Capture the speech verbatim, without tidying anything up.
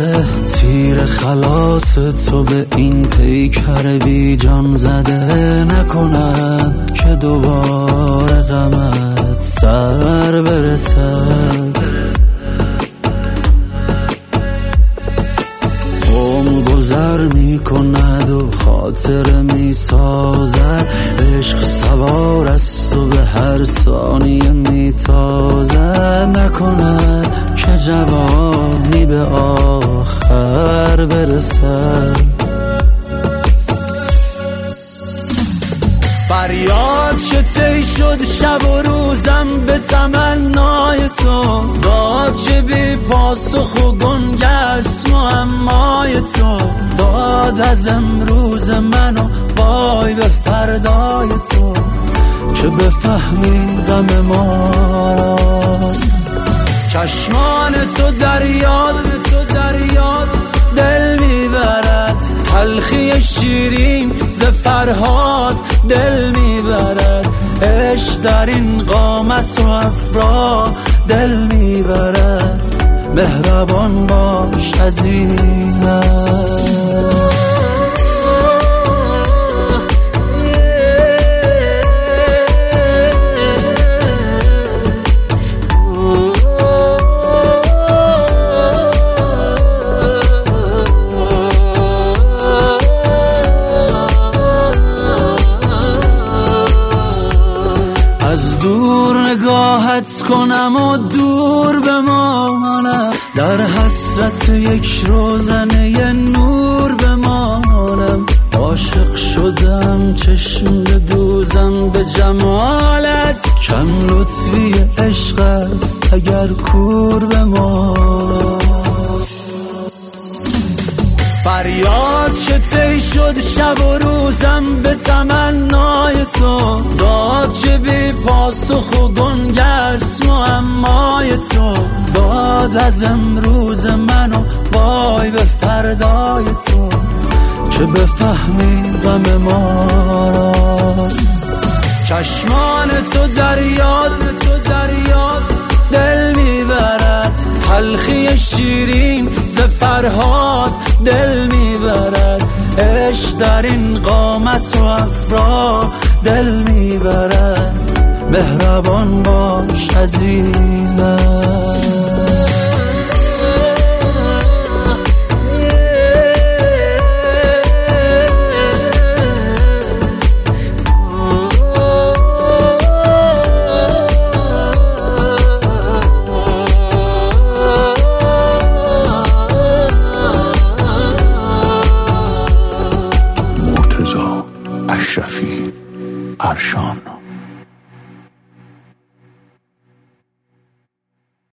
زده، تیر خلاص تو به این پیکر بی جان زده، نکند که دوباره غمت سر برسد. عمر گذر می کند و خاطر می سازد، عشق سوار است و به هر ثانیه می تازد، نکند که جوانی به آخر برسد. فریاد که طی شد شب و روزم به تمنای تو، داد که بی پاسخ و گنگست معمای تو، داد از امروز منو وای به فردای تو، که بفهمی غم ما را. چشمان تو دریاد تو دریاد دل میبرد، تلخی شیرین ز فرهاد دل میبرد، عشق در این قامت و افرا دل میبرد، مهربان باش عزیزم. از دور نگاهت کنم و دور بمانم، در حسرت یک روزنه نور بمانم، عاشق شدم چشم بدوزم به جمالت، کم لطفی عشق است اگر کور بمانم. فریاد که طی شد شب و روزم به تمنای تو، داد که بی پاسخ و گنگست معمای تو، داد از امروز منو وای به فردای تو، که بفهمی غم ما را. چشمان تو دریاد تو دریاد دل میبرد، تلخی شیرین ز فرهاد دل میبرد، عشق در این قامت و افرا دل میبرد، مهربان باش عزیزم. اشرفی ارشان.